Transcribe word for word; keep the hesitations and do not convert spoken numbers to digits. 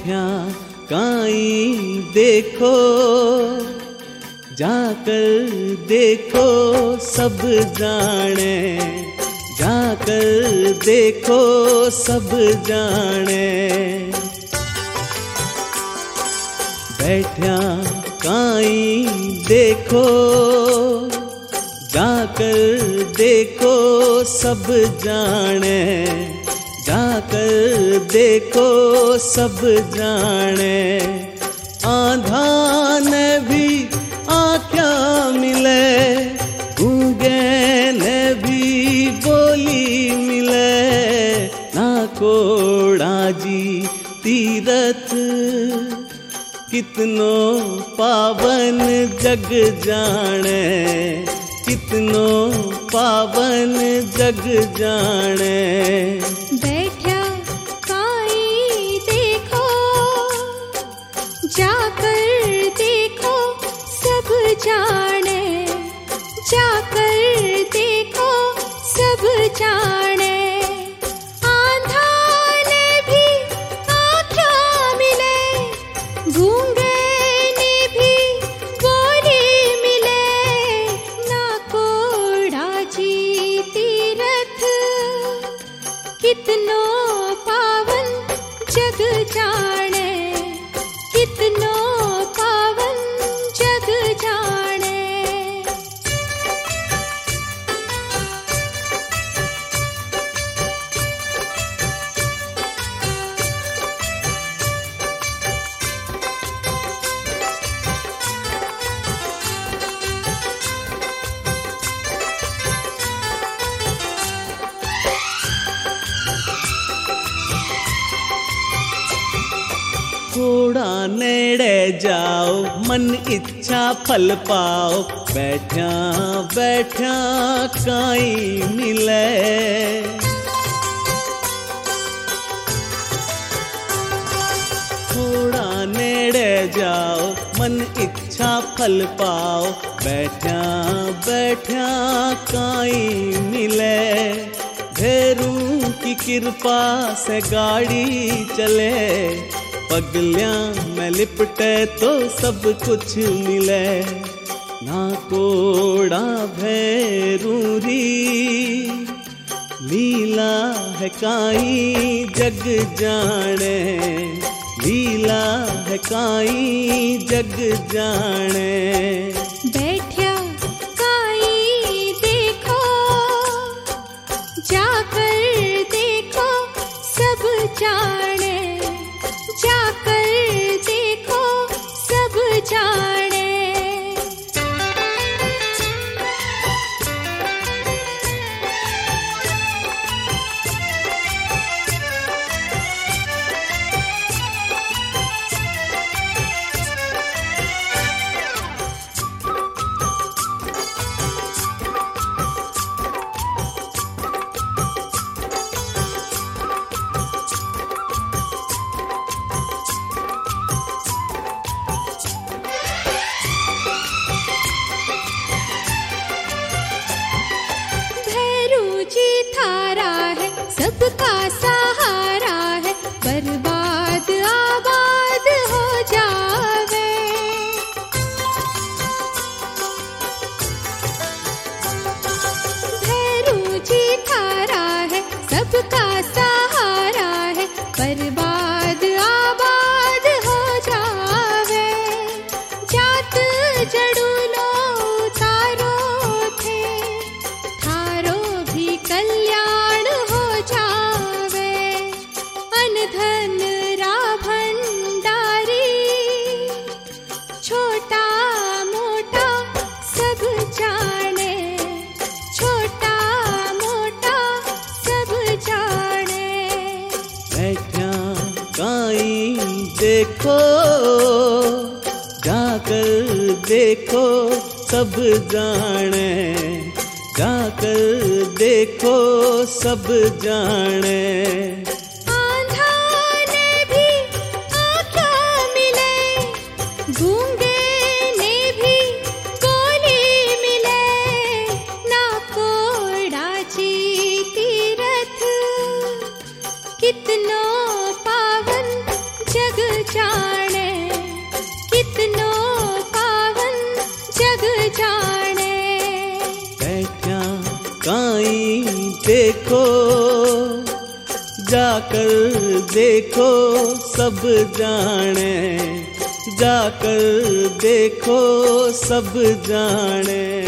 बैठ्या काई देखो, जाकर देखो सब जाने, जाकर देखो सब जाने। बैठ्या काई देखो, जाकर देखो सब जाने, जाकर देखो सब जाने। आंधा ने भी आँख्या मिले, गूंगे ने भी बोली मिले। ना कोड़ा जी तीरथ कितनो पावन जग जाने, कितनो पावन जग जाने। बैठ्या काई देखो, जाकर देखो सब जाने, जाकर देखो सब जाने। आंधा ने भी आँख्या मिले, गूंगे ने भी बोली मिले। ना कोड़ा जी तीरथ कितनो पावन जग जाने, कितनो पावन जग जाने। थोड़ा नेड़े जाओ, मन इच्छा फल पाओ। बैठ्या बैठ्या काई मिले, थोड़ा नेड़े जाओ, मन इच्छा फल पाओ। बैठ्या बैठ्या काई मिले, भैरू की कृपा से गाड़ी चले। पगलियां में लिपटे तो सब कुछ मिले। ना कोड़ा भैरूरी लीला है काई जग जाने, लीला है काई जग जाने। बैठ्या काई देखो, जाकर देखो सब जाने, जाकर देखो सब जाने। सबका सहारा है, बर्बाद आबाद हो जावे। भैरू जी थारा है, सबका सहारा है, बर्बाद आबाद हो जावे। जात जड़ूलो तारो थे, थारो भी कल्याण हो जावे। अनधन रा भंडारी, छोटा मोटा सब जाने, छोटा मोटा सब जाने। बैठ्या काई देखो, जाकर देखो सब जाने, जाकर देखो सब जाने। आंधा ने भी आँख्या मिले, गूंगे ने भी बोली मिले। ना कोड़ा जी तीरथ कितनो पावन जग जग जाने। बैठा काई देखो, जाकर देखो सब जाने, जाकर देखो सब जाने।